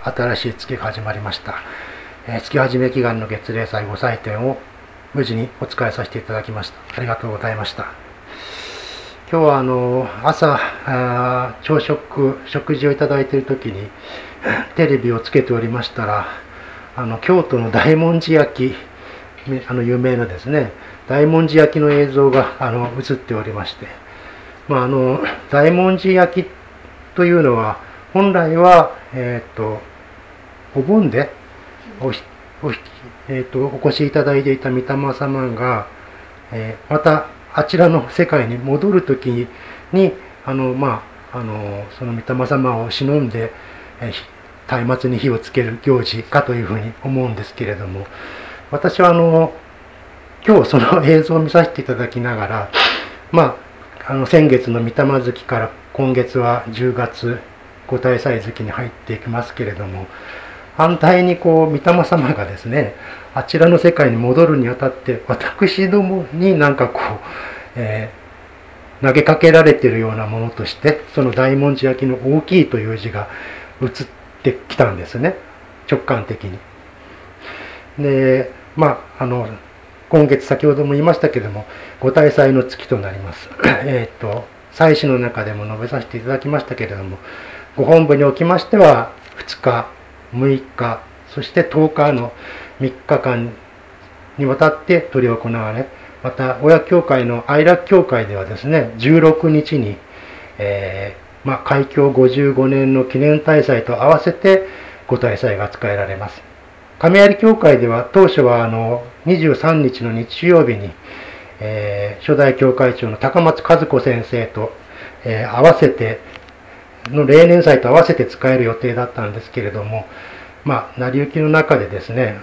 新しい月が始まりました。月始め祈願の月例祭ご祭典を無事にお使いさせていただきました。ありがとうございました。今日は朝朝食事をいただいている時にテレビをつけておりましたら、京都の大文字焼き、有名なですね大文字焼きの映像が映っておりまして、大文字焼きというのは本来は、お盆でお越しいただいていた御霊様が、またあちらの世界に戻るときにその御霊様を忍んで、松明に火をつける行事かというふうに思うんですけれども、私は今日その映像を見させていただきながら、先月の御霊月から今月は10月御大祭月に入っていきますけれども、反対に御霊様がですね、あちらの世界に戻るにあたって私どもに投げかけられているようなものとして、その大文字焼きの大きいという字が映ってきたんですね、直感的に。で、今月先ほども言いましたけれども、御大祭の月となります。祭祀の中でも述べさせていただきましたけれども、ご本部におきましては2日、6日、そして10日の3日間にわたって執り行われ、また親教会の愛楽教会ではですね、16日に、開教55年の記念大祭と合わせて御大祭が使えられます。亀有教会では当初は23日の日曜日に、初代教会長の高松和子先生と、合わせての例年祭と合わせて使える予定だったんですけれども、成り行きの中でですね、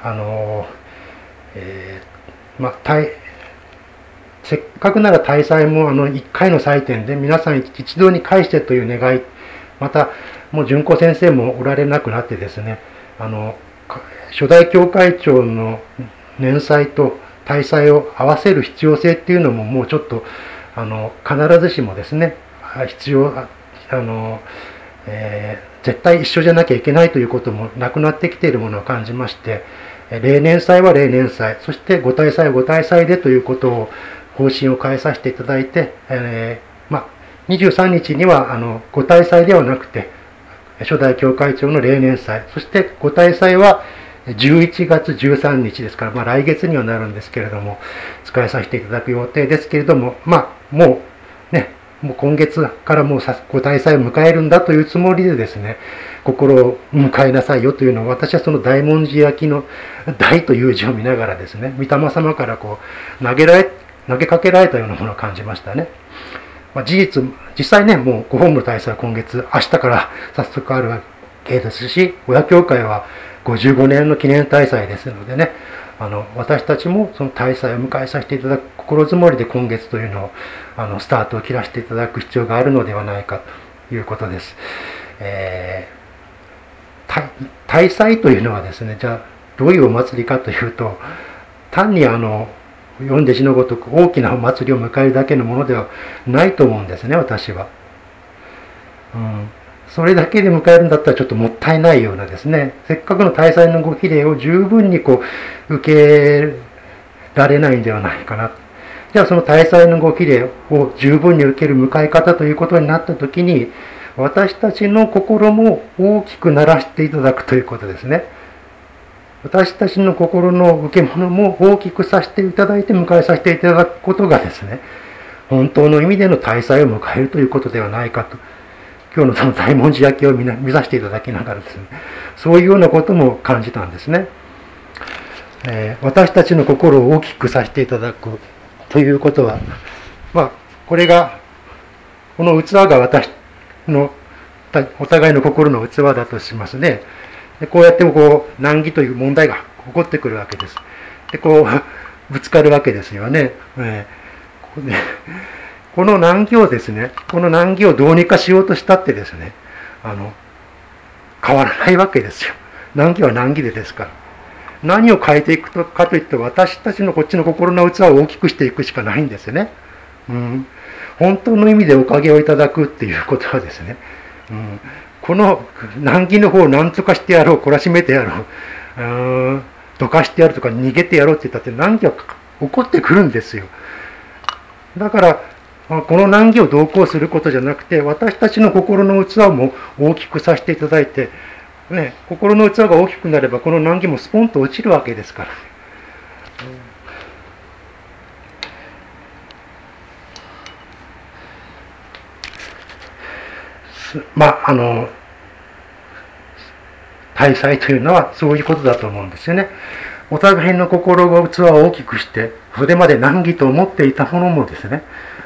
せっかくなら大祭も1回の祭典で皆さん一堂に会してという願い、またもう純子先生もおられなくなってですね、初代教会長の年祭と大祭を合わせる必要性っていうのももうちょっと必ずしもですね必要絶対一緒じゃなきゃいけないということもなくなってきているものを感じまして、例年祭は例年祭、そして御大祭は御大祭でということを方針を変えさせていただいて、23日には御大祭ではなくて初代教会長の例年祭、そして御大祭は11月13日ですから、来月にはなるんですけれども使いさせていただく予定ですけれども、もう今月からもう御大祭を迎えるんだというつもりでですね、心を迎えなさいよというのを、私はその大文字焼きの大という字を見ながらですね、御霊様から投げかけられたようなものを感じましたね。実際ね、もうご本部大祭は今月、明日から早速あるわけですし、親教会は55年の記念大祭ですのでね、私たちもその大祭を迎えさせていただく心づもりで今月というのをスタートを切らせていただく必要があるのではないかということです。大祭というのはですね、じゃあどういうお祭りかというと、単に読んで字のごとく大きなお祭りを迎えるだけのものではないと思うんですね、私は。それだけで迎えるんだったらちょっともったいないようなですね、せっかくの大祭のご儀礼を十分に受けられないんではないかな。じゃあその大祭のご儀礼を十分に受ける迎え方ということになったときに、私たちの心も大きくならしていただくということですね。私たちの心の受け物も大きくさせていただいて迎えさせていただくことがですね、本当の意味での大祭を迎えるということではないかと。今日のその大文字焼きを見させていただきながらですね、そういうようなことも感じたんですね。私たちの心を大きくさせていただくということは、この器が私のお互いの心の器だとしますね。でこうやって難儀という問題が起こってくるわけです。でぶつかるわけですよね。この難儀をですね、この難儀をどうにかしようとしたってですね、変わらないわけですよ。難儀は難儀でですから。何を変えていくかといって私たちのこっちの心の器を大きくしていくしかないんですね。本当の意味でおかげをいただくっていうことはですね、 この難儀の方を何とかしてやろう、懲らしめてやろう、どかしてやるとか逃げてやろうって言ったって難儀は起こってくるんですよ。だから、この難儀を同行することじゃなくて、私たちの心の器も大きくさせていただいて、ね、心の器が大きくなれば、この難儀もスポンと落ちるわけですから。大祭というのはそういうことだと思うんですよね。お互いの心の器を大きくして、それまで難儀と思っていたものもですね、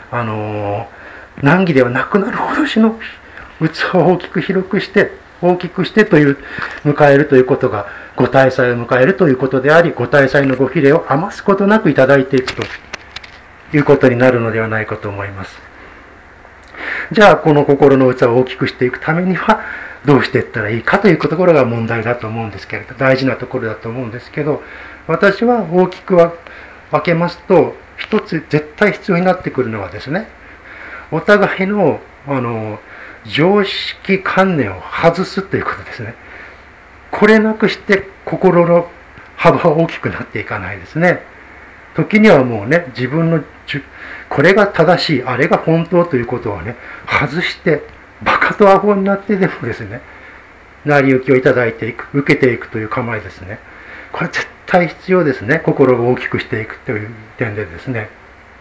難儀ではなくなるほどしの器を大きく広くして、大きくしてという、迎えるということが、ご大祭を迎えるということであり、ご大祭のご比例を余すことなくいただいていくということになるのではないかと思います。じゃあ、この心の器を大きくしていくためには、どうしていったらいいかというところが問題だと思うんですけれど、大事なところだと思うんですけど、私は大きく分けますと、一つ絶対必要になってくるのはですね、お互いの、常識観念を外すということですね。これなくして心の幅は大きくなっていかないですね。時にはもうね、自分のこれが正しい、あれが本当ということをね、外して、バカとアホになってでもですね、成り行きをいただいていく、受けていくという構えですね。これ絶対必要ですね。心を大きくしていくという点でですね。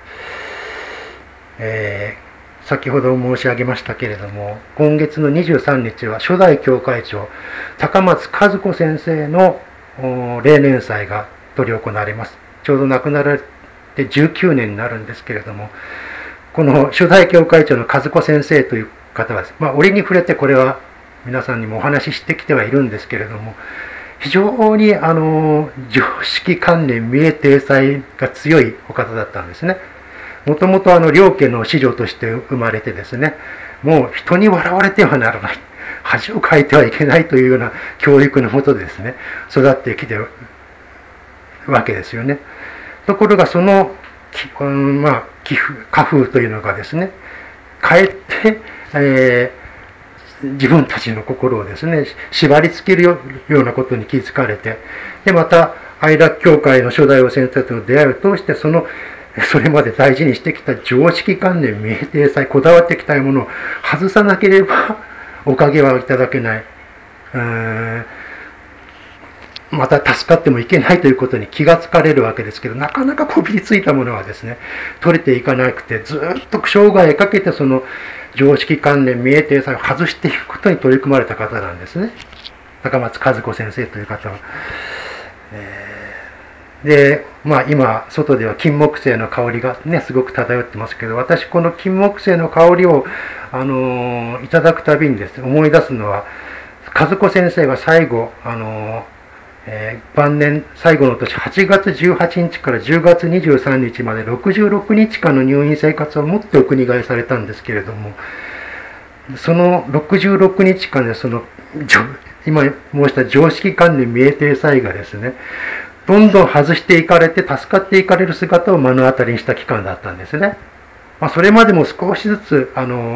先ほど申し上げましたけれども、今月の23日は初代教会長、高松和子先生の例年祭が執り行われます。ちょうど亡くなられて19年になるんですけれども、この初代教会長の和子先生という方はです、折に触れてこれは皆さんにもお話ししてきてはいるんですけれども、非常に常識観念、明体裁が強いお方だったんですね。もともと両家の子女として生まれてですね、もう人に笑われてはならない、恥をかいてはいけないというような教育のもとでですね、育ってきてるわけですよね。ところがその、家風というのがですね、かえって、自分たちの心をですね、縛り付けるようなことに気づかれて、で、また、愛楽教会の初代王先生との出会いを通して、それまで大事にしてきた常識観念、明体さえこだわってきたものを外さなければ、おかげはいただけない。また助かってもいけないということに気がつかれるわけですけど、なかなかこびりついたものはですね、取れていかなくて、ずっと生涯かけてその常識観念、明体さを外していくことに取り組まれた方なんですね。高松和子先生という方は。で、今、外では金木犀の香りがね、すごく漂ってますけど、私、この金木犀の香りを、いただくたびにですね、思い出すのは、和子先生が最後、晩年最後の年8月18日から10月23日まで66日間の入院生活をもってお国替えされたんですけれども、その66日間で今申した常識観念明体さえがですね、どんどん外していかれて助かっていかれる姿を目の当たりにした期間だったんですね。それまでも少しずつ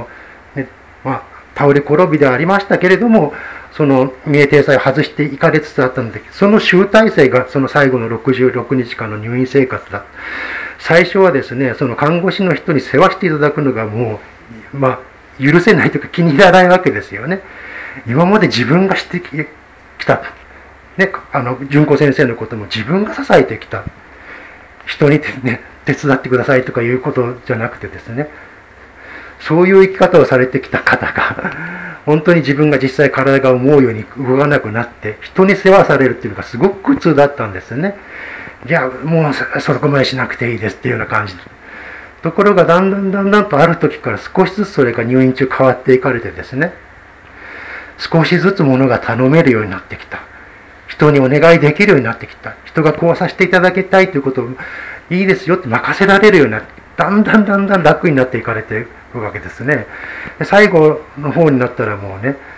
倒れ転びではありましたけれども、その明体さえを外していかれつつあったので、その集大成がその最後の66日間の入院生活だ。最初はですね、その看護師の人に世話していただくのがもう、許せないというか気に入らないわけですよね。今まで自分がしてきた。ね、純子先生のことも自分が支えてきた。人にね、手伝ってくださいとかいうことじゃなくてですね、そういう生き方をされてきた方が、本当に自分が実際体が思うように動かなくなって、人に世話されるっていうのがすごく苦痛だったんですね。いや、もうそこまでしなくていいですっていうような感じ。ところがだんだんとある時から少しずつそれが入院中変わっていかれてですね、少しずつ物が頼めるようになってきた。人にお願いできるようになってきた。人がこうさせていただきたいということをいいですよって任せられるようになって、だんだん楽になっていかれているわけですね。で最後の方になったらもうね、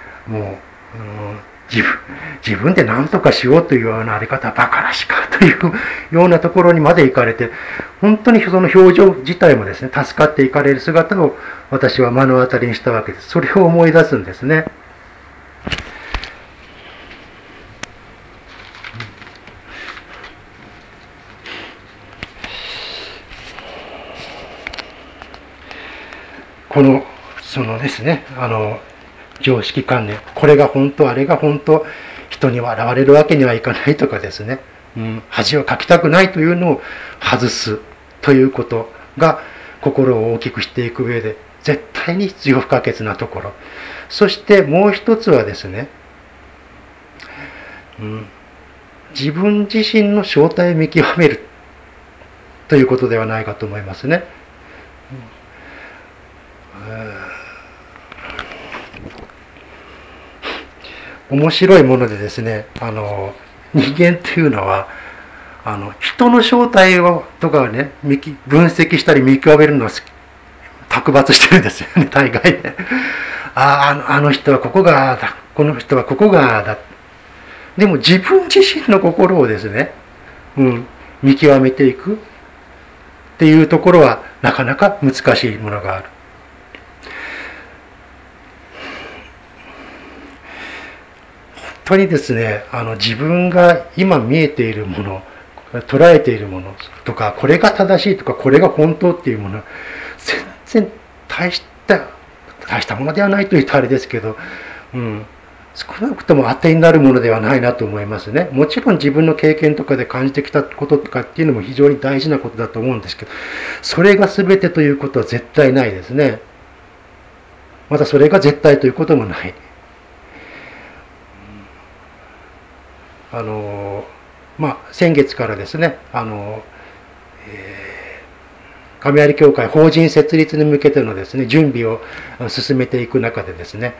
自分で何とかしようというようなあり方はバカらしかというようなところにまで行かれて、本当にその表情自体もですね、助かっていかれる姿を私は目の当たりにしたわけです。それを思い出すんですね。 このそのですね、常識観念、これが本当、あれが本当、人に笑われるわけにはいかないとかですね、恥をかきたくないというのを外すということが心を大きくしていく上で絶対に必要不可欠なところ。そしてもう一つはですね、自分自身の正体を見極めるということではないかと思いますね。面白いものでですね、人間っていうのは人の正体をとかね分析したり見極めるのは卓抜してるんですよね、大概ね。あの人はここがだ、この人はここがだ。でも自分自身の心をですね、見極めていくっていうところはなかなか難しいものがある。本当にですね、自分が今見えているもの、捉えているものとか、これが正しいとか、これが本当っていうものは、全然大したものではないと言うとあれですけど、少なくとも当てになるものではないなと思いますね。もちろん自分の経験とかで感じてきたこととかっていうのも非常に大事なことだと思うんですけど、それが全てということは絶対ないですね。またそれが絶対ということもない。先月からですね、亀有教会法人設立に向けてのですね、準備を進めていく中でですね、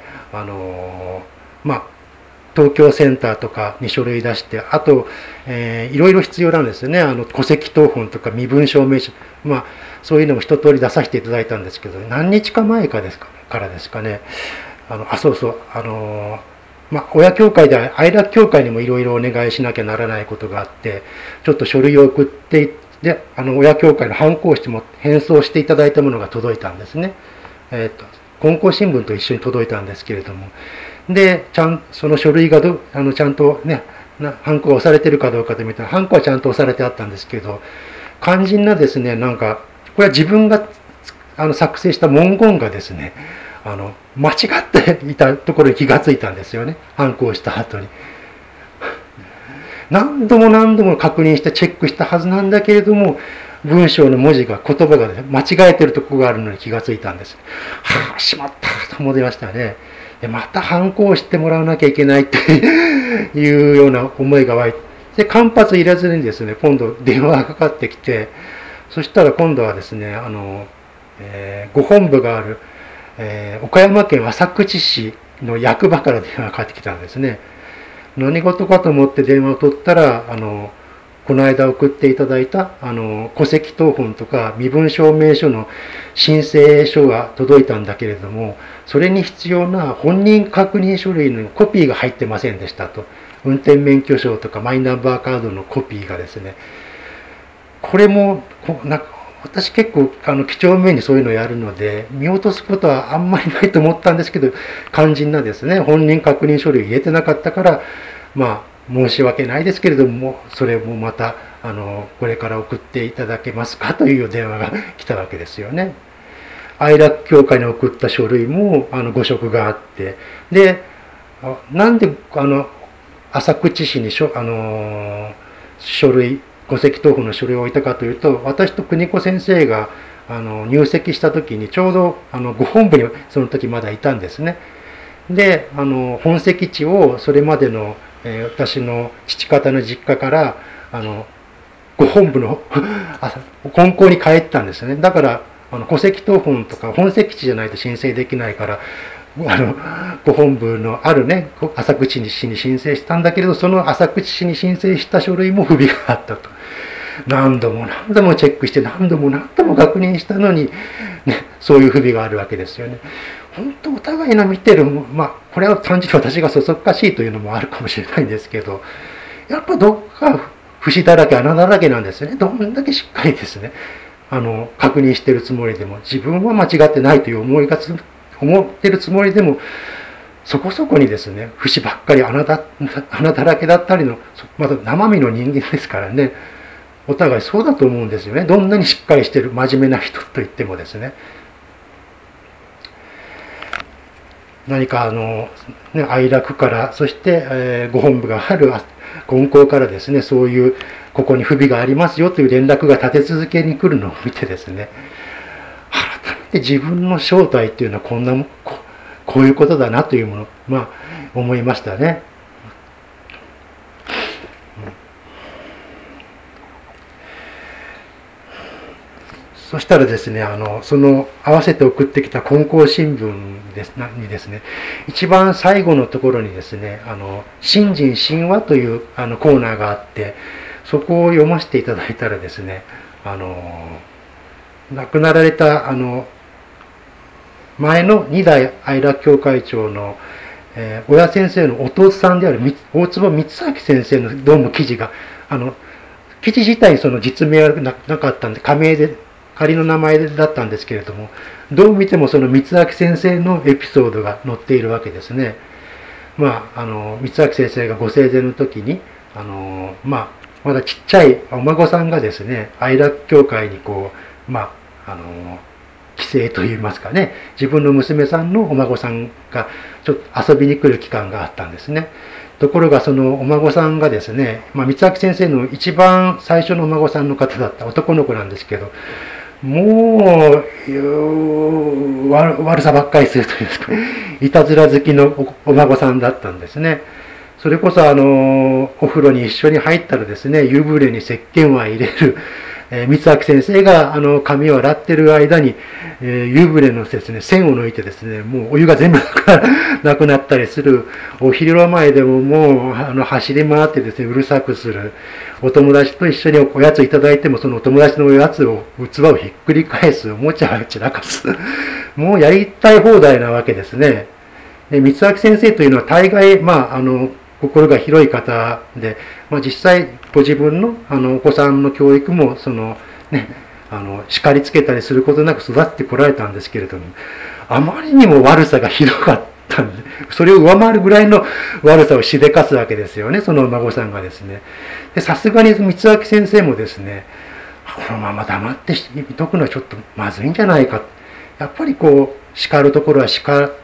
東京センターとかに書類出して、あと、いろいろ必要なんですよね。戸籍謄本とか身分証明書、そういうのも一通り出させていただいたんですけど、何日か前からですかね、そうそう、親教会で愛楽教会にもいろいろお願いしなきゃならないことがあって、ちょっと書類を送ってで、親教会の反抗しても返送していただいたものが届いたんですね。金光新聞と一緒に届いたんですけれども、で、その書類がちゃんとね、ハンコが押されてるかどうかで見たら、ハンコはちゃんと押されてあったんですけど、肝心なですね、これは自分が作成した文言がですね、間違っていたところに気がついたんですよね。ハンコをした後に。何度も何度も確認してチェックしたはずなんだけれども、文章の文字が、言葉が、間違えてるところがあるのに気がついたんです。しまったと思いましたね。またハンコをしてもらわなきゃいけないっていうような思いが湧いて、間髪入れずにですね、今度電話がかかってきて、そしたら今度はですね、ご本部がある、岡山県浅口市の役場から電話がかかってきたんですね。何事かと思って電話を取ったら、この間送っていただいた戸籍謄本とか身分証明書の申請書が届いたんだけれども、それに必要な本人確認書類のコピーが入ってませんでしたと。運転免許証とかマイナンバーカードのコピーがですね、これも私結構几帳面にそういうのをやるので見落とすことはあんまりないと思ったんですけど、肝心なですね本人確認書類を入れてなかったから、申し訳ないですけれども、それもまたこれから送っていただけますかという電話が来たわけですよね。愛楽協会に送った書類も誤植があって、でなんで浅口市に書類、戸籍謄本の書類を置いたかというと、私と邦子先生が入籍した時にちょうどご本部にその時まだいたんですね。で本籍地をそれまでの、私の父方の実家からご本部の金光に帰ったんですね。だから戸籍謄本とか本籍地じゃないと申請できないから、ご本部のあるね浅口市に申請したんだけれど、その浅口市に申請した書類も不備があったと。何度も何度もチェックして何度も何度も確認したのに、ね、そういう不備があるわけですよね。本当お互いの見てる、これは単純に私がそそっかしいというのもあるかもしれないんですけど、やっぱどっか節だらけ穴だらけなんですよね。どんだけしっかりですね確認してるつもりでも、自分は間違ってないという思ってるつもりでも、そこそこにですね節ばっかり穴だらけだったりの、まだ生身の人間ですからね、お互いそうだと思うんですよね。どんなにしっかりしてる真面目な人と言ってもですね。 何か愛楽から、そして、ご本部がある金光からですね、そういうここに不備がありますよという連絡が立て続けに来るのを見てですね、改めて自分の正体っていうのはこういうことだなというもの、思いましたね。そしたらですね、その合わせて送ってきた金光新聞にですね、一番最後のところにですね、新人神話というコーナーがあって、そこを読ませていただいたらですね、亡くなられた前の二代愛楽教会長の、親先生の弟さんである大坪光明先生のどうも記事が、記事自体その実名はなかったんで、仮の名前だったんですけれども、どう見てもその光明先生のエピソードが載っているわけですね。光明先生がご生前の時に、まだちっちゃいお孫さんがですね、愛楽教会に帰省といいますかね、自分の娘さんのお孫さんがちょっと遊びに来る期間があったんですね。ところがそのお孫さんがですね、光明先生の一番最初のお孫さんの方だった男の子なんですけど、もう悪さばっかりするというんですか、いたずら好きのお孫さんだったんですね。それこそお風呂に一緒に入ったらですね、湯船に石鹸を入れる、光明先生が髪を洗ってる間に、湯船のですね、線を抜いてですね、もうお湯が全部なくなったりする、お昼間前でももう走り回ってですね、うるさくする、お友達と一緒におやついただいても、そのお友達のおやつを、器をひっくり返す、おもちゃを散らかす、もうやりたい放題なわけですね。で、光明先生というのは大概、心が広い方で、実際ご自分のお子さんの教育も叱りつけたりすることなく育ってこられたんですけれども、あまりにも悪さがひどかったんで、それを上回るぐらいの悪さをしでかすわけですよね、そのお孫さんがですね。で、さすがに光明先生もですね、このまま黙っていとくのはちょっとまずいんじゃないか。やっぱり叱るところは叱って、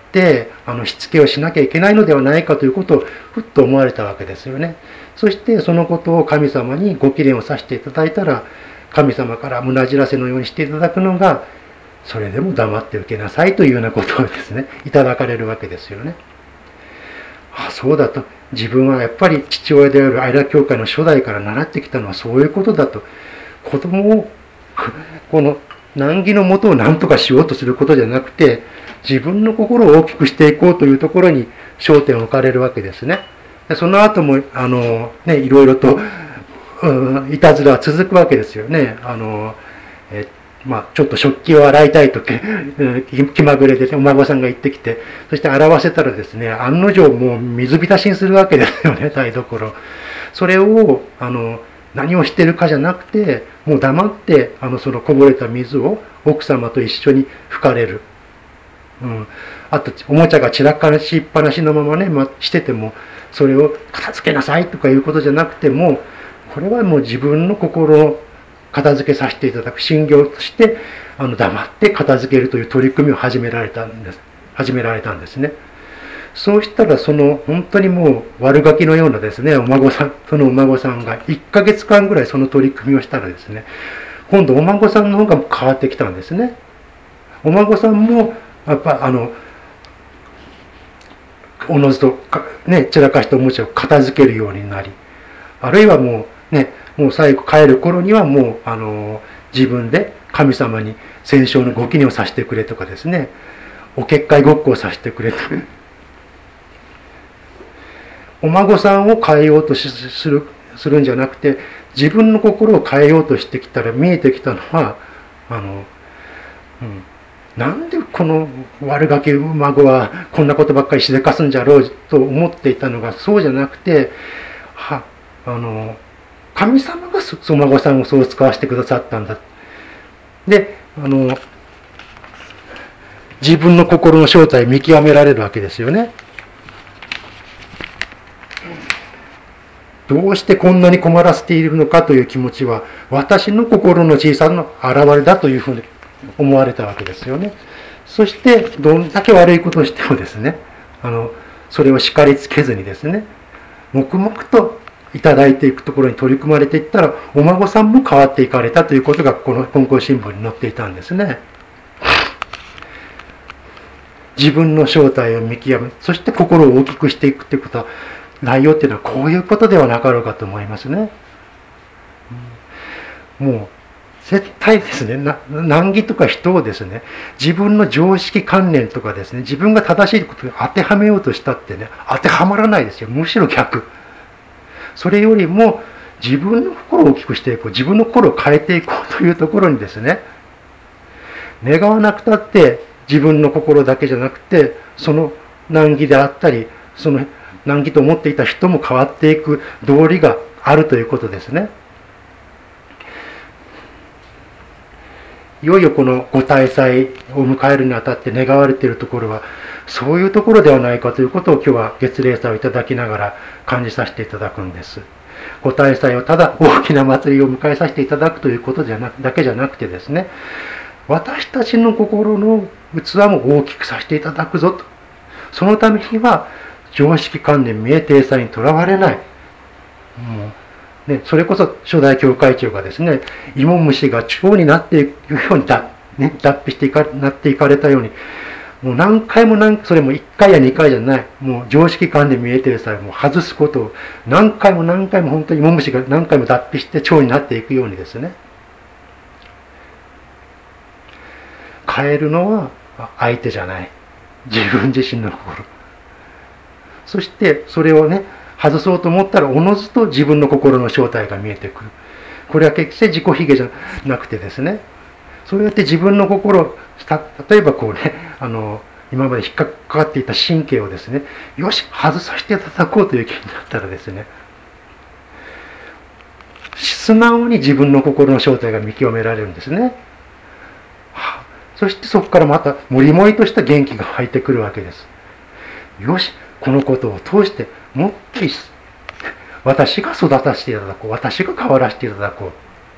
しつけをしなきゃいけないのではないかということをふっと思われたわけですよね。そしてそのことを神様にご祈念をさせていただいたら、神様から胸知らせのようにしていただくのが、それでも黙って受けなさいというようなことをですね、いただかれるわけですよね。そうだと。自分はやっぱり父親である愛楽教会の初代から習ってきたのはそういうことだと。子供を、この難儀のもとを何とかしようとすることじゃなくて、自分の心を大きくしていこうというところに焦点を置かれるわけですね。でその後も、いろいろと、いたずらは続くわけですよね。ちょっと食器を洗いたいと気まぐれでお孫さんが行ってきて、そして洗わせたらですね、案の定もう水浸しにするわけですよね、台所。それを、何をしてるかじゃなくて、もう黙って、そのこぼれた水を奥様と一緒に拭かれる。あと、おもちゃが散らかしっぱなしのままね、してても、それを片付けなさいとかいうことじゃなくても、これはもう自分の心を片付けさせていただく信行として、黙って片付けるという取り組みを始められたんですね。そうしたら、本当にもう悪ガキのようなですね、そのお孫さんが1ヶ月間ぐらいその取り組みをしたらですね、今度お孫さんの方が変わってきたんですね。お孫さんも、やっぱおのずと散らかしたおもちゃを片付けるようになり、あるいはもう最後帰る頃にはもう自分で神様に戦勝のご祈念をさせてくれとかですね、お結界ごっこをさせてくれと。お孫さんを変えようとするんじゃなくて、自分の心を変えようとしてきたら見えてきたのは、なんでこの悪ガキ孫はこんなことばっかりしでかすんじゃろうと思っていたのが、そうじゃなくて、神様がお孫さんをそう使わせてくださったんだ。で、自分の心の正体を見極められるわけですよね。どうしてこんなに困らせているのかという気持ちは、私の心の小さな現れだというふうに思われたわけですよね。そして、どんだけ悪いことをしてもですね、 それを叱りつけずにですね、黙々といただいていくところに取り組まれていったら、お孫さんも変わっていかれたということがこの金光新聞に載っていたんですね。自分の正体を見極め、そして心を大きくしていくということは、内容っていうのはこういうことではなかろうかと思いますね。もう絶対ですね、難儀とか人をですね、自分の常識観念とかですね、自分が正しいことに当てはめようとしたってね、当てはまらないですよ。むしろ逆。それよりも自分の心を大きくしていこう、自分の心を変えていこうというところにですね、願わなくたって自分の心だけじゃなくて、その難儀であったり、その難儀と思っていた人も変わっていく道理があるということですね。いよいよこのご大祭を迎えるにあたって願われているところは、そういうところではないかということを今日は月例祭をいただきながら感じさせていただくんです。ご大祭をただ大きな祭りを迎えさせていただくということだけじゃなくてですね、私たちの心の器も大きくさせていただくぞと。そのためには常識観念、明定さにとらわれない。ね、それこそ初代教会長がですね、芋虫が蝶になっていくように脱皮してなっていかれたように、もう何回もそれも1回や2回じゃない、もう常識観で見えている際も外すことを何回も何回も本当に芋虫が何回も脱皮して蝶になっていくようにですね、変えるのは相手じゃない、自分自身の心。そしてそれをね、外そうと思ったらおのずと自分の心の正体が見えてくる。これは決して自己卑下じゃなくてですね、そうやって自分の心、例えばこうね、今まで引っかかっていた神経をですね、よし外させていただこうという気になったらですね、素直に自分の心の正体が見極められるんですね。そしてそこからまたもりもりとした元気が湧いてくるわけです。よし、このことを通してもっと私が育たせていただこう、私が変わらせていただこう。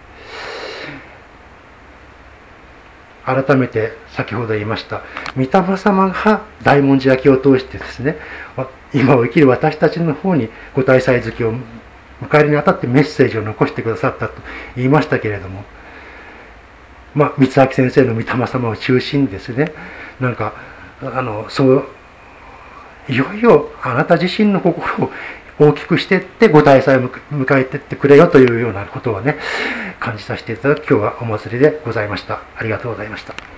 改めて先ほど言いました御霊様が大文字焼きを通してですね、今を生きる私たちの方にご大祭月を迎えるにあたってメッセージを残してくださったと言いましたけれども、三明先生の御霊様を中心にですね、なんかそういよいよあなた自身の心を大きくしていってご大祭を迎えていってくれよというようなことをね、感じさせていただく今日はお祭りでございました。ありがとうございました。